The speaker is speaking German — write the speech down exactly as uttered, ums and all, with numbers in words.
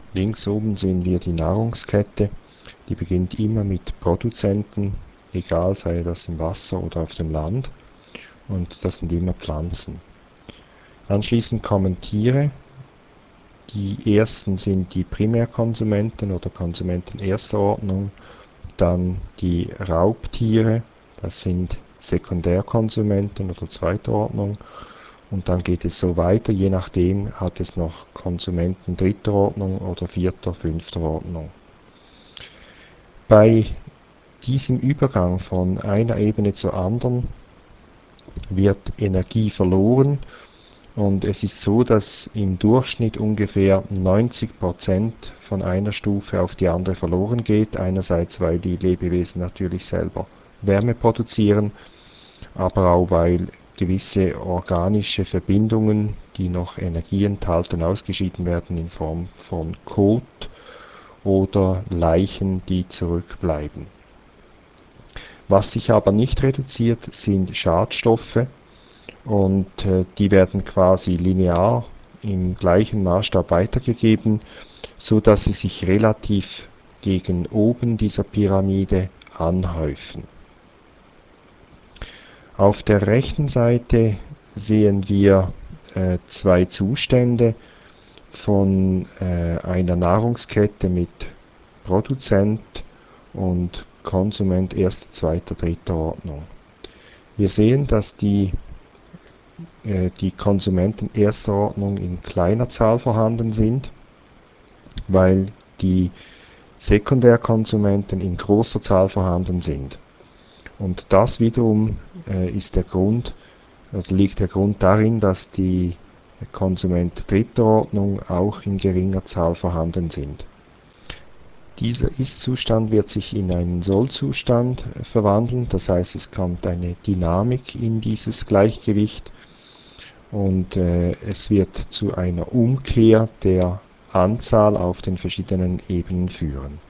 Links oben sehen wir die Nahrungskette, die beginnt immer mit Produzenten, egal sei das im Wasser oder auf dem Land, und das sind immer Pflanzen. Anschließend kommen Tiere, die ersten sind die Primärkonsumenten oder Konsumenten erster Ordnung, dann die Raubtiere, das sind Sekundärkonsumenten oder zweiter Ordnung, und dann geht es so weiter, je nachdem hat es noch Konsumenten dritter Ordnung oder vierter, fünfter Ordnung. Bei diesem Übergang von einer Ebene zur anderen wird Energie verloren, und es ist so, dass im Durchschnitt ungefähr neunzig Prozent von einer Stufe auf die andere verloren geht. Einerseits, weil die Lebewesen natürlich selber Wärme produzieren, aber auch weil gewisse organische Verbindungen, die noch Energie enthalten, ausgeschieden werden in Form von Kot oder Leichen, die zurückbleiben. Was sich aber nicht reduziert, sind Schadstoffe, und äh, die werden quasi linear im gleichen Maßstab weitergegeben, so dass sie sich relativ gegen oben dieser Pyramide anhäufen. Auf der rechten Seite sehen wir äh, zwei Zustände von äh, einer Nahrungskette mit Produzent und Konsument erster, zweiter, dritter Ordnung. Wir sehen, dass die, äh, die Konsumenten erster Ordnung in kleiner Zahl vorhanden sind, weil die Sekundärkonsumenten in großer Zahl vorhanden sind. Und das wiederum äh, ist der Grund, oder liegt der Grund darin, dass die Konsumenten dritter Ordnung auch in geringer Zahl vorhanden sind. Dieser Ist-Zustand wird sich in einen Soll-Zustand verwandeln, das heißt, es kommt eine Dynamik in dieses Gleichgewicht, und äh, es wird zu einer Umkehr der Anzahl auf den verschiedenen Ebenen führen.